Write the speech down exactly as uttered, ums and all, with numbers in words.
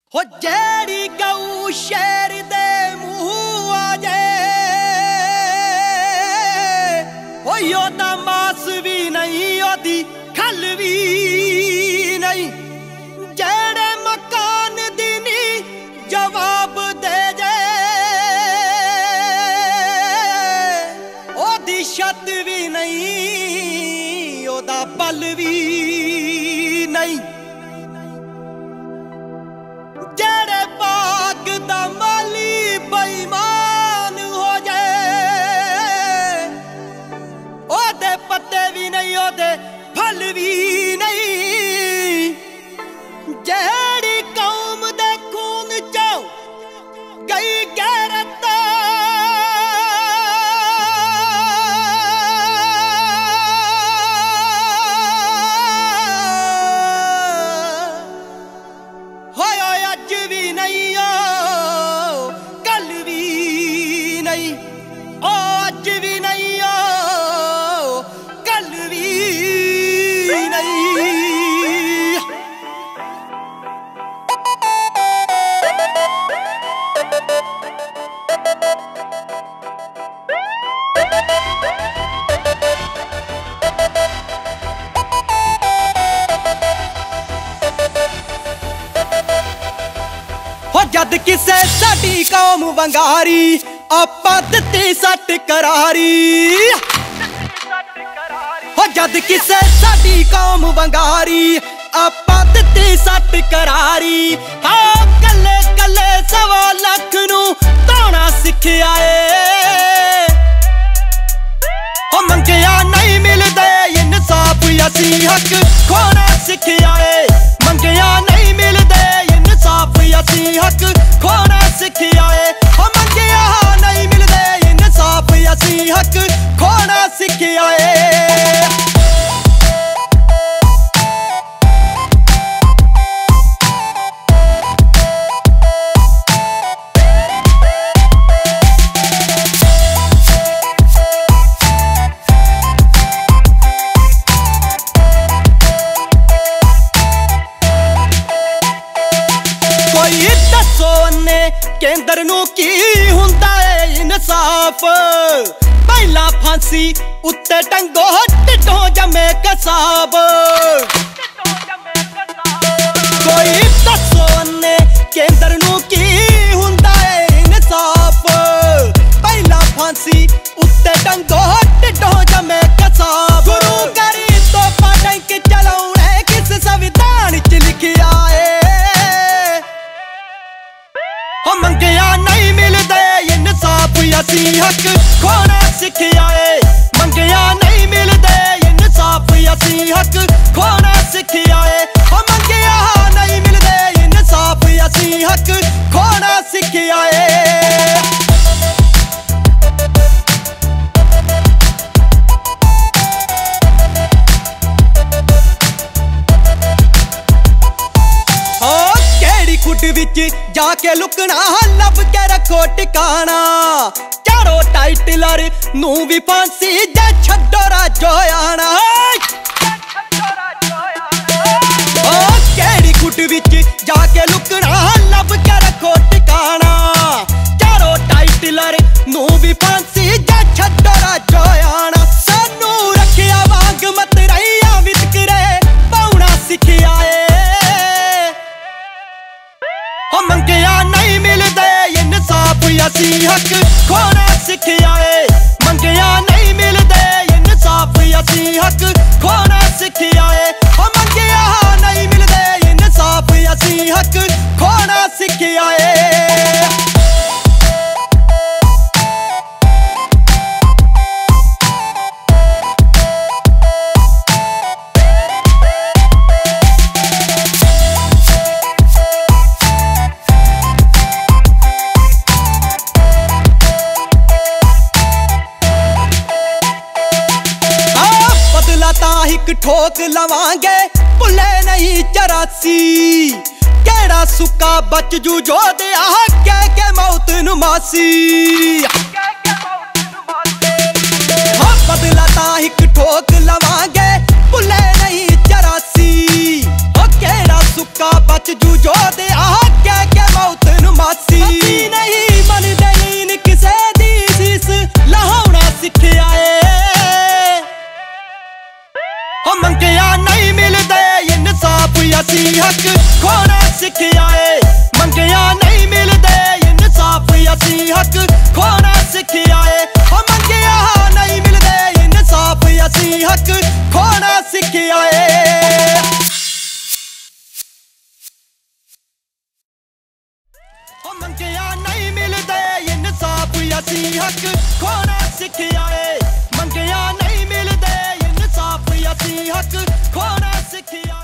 हो जेड़ी गऊ शेर दे मुँह आ जाए हो योदा मास भी नहीं ओदी खल भी नहीं जेड़े मकान दी नी जवाब दे जाए ओदी छत भी नहीं ओदा पल भी नहीं जेड़े बाग दा माली बेईमान हो जाए ओदे पत्ते भी नहीं ओदे फल भी नहीं जेड़ी कौम दे खून चो गई गैरत जद किसे साडी कौम वंगारी आपां दित्ती सट करारी हो जद किसे साडी कौम वंगारी आपां दित्ती सट करारी हाँ कल्ले कल्ले सवा लख नू धोना सिखिया ए हो मंगिया नहीं मिलदे इंसाफ असी हक खोना सिखिया ए मंगिया नहीं मिलदे इंसाफ असी हक खोना सिखिया ए हो मंगिया नहीं मिलदे इंसाफ असी हक खोना सिखिया ए केंद्र नू की हुंदा है इंसाफ पहला फांसी उत्ते टंगो टिड्डों जमे कसाब कोई दसो ने केंद्र नू की हुंदा है इंसाफ पहला फांसी उत्ते टंगो टिड्डों जमे कसाब गुरु करी तो टैंक चलाउणे किस संविधान च लिखिया है हो मंगिया नहीं मिलदे इंसाफ असी हक खोना सिखिया ए मंगिया नहीं मिलदे इंसाफ असी हक खोना सिखिया ए हो मंगिया नहीं मिलदे इंसाफ असी हक खोना सिखिया ए खुड विच जाके लुकना लब के रखो टिकाना चारों टाइटलर नू भी फांसी जे छड्डो राजो आना ओ केड़ी खुड विच जाके लुकना लब के रखो टिकाना चारों टाइटलर नू भी फांसी जे छड्डो राजो आना सानू रखिया वांग मत रहिया वितकरे पाउना सिखिया ए हो मंगिया नहीं मिलदे इंसाफ असी हक खोना सिखिया ए मंगिया नहीं मिलदे इंसाफ असी हक खोना सिखिया ए हो मंगिया नहीं मिलदे इंसाफ असी हक खोना सिखिया ए हिक ठोक लवांगे भुले नहीं चरासी केड़ा सुक्का बच जू जो दे कह के मौत नु मासी हाँ बदला ता हिक ठोक लवांगे भुले नहीं चरासी केड़ा सुक्का बच जू जो दे कह ਅਸੀਂ ਹੱਕ ਖੋਣਾ ਸਿੱਖਿਆ ਏ ਮੰਗਿਆ ਨਹੀਂ ਮਿਲਦੇ ਇਨਸਾਫ ਅਸੀਂ ਹੱਕ ਖੋਣਾ ਸਿੱਖਿਆ ਏ ਹੋ ਮੰਗਿਆ ਨਹੀਂ ਮਿਲਦੇ ਇਨਸਾਫ ਅਸੀਂ ਹੱਕ ਖੋਣਾ ਸਿੱਖਿਆ ਏ ਹੋ ਮੰਗਿਆ ਨਹੀਂ ਮਿਲਦੇ ਇਨਸਾਫ ਅਸੀਂ ਹੱਕ ਖੋਣਾ ਸਿੱਖਿਆ ਏ ਮੰਗਿਆ ਨਹੀਂ ਮਿਲਦੇ ਇਨਸਾਫ ਅਸੀਂ ਹੱਕ ਖੋਣਾ ਸਿੱਖਿਆ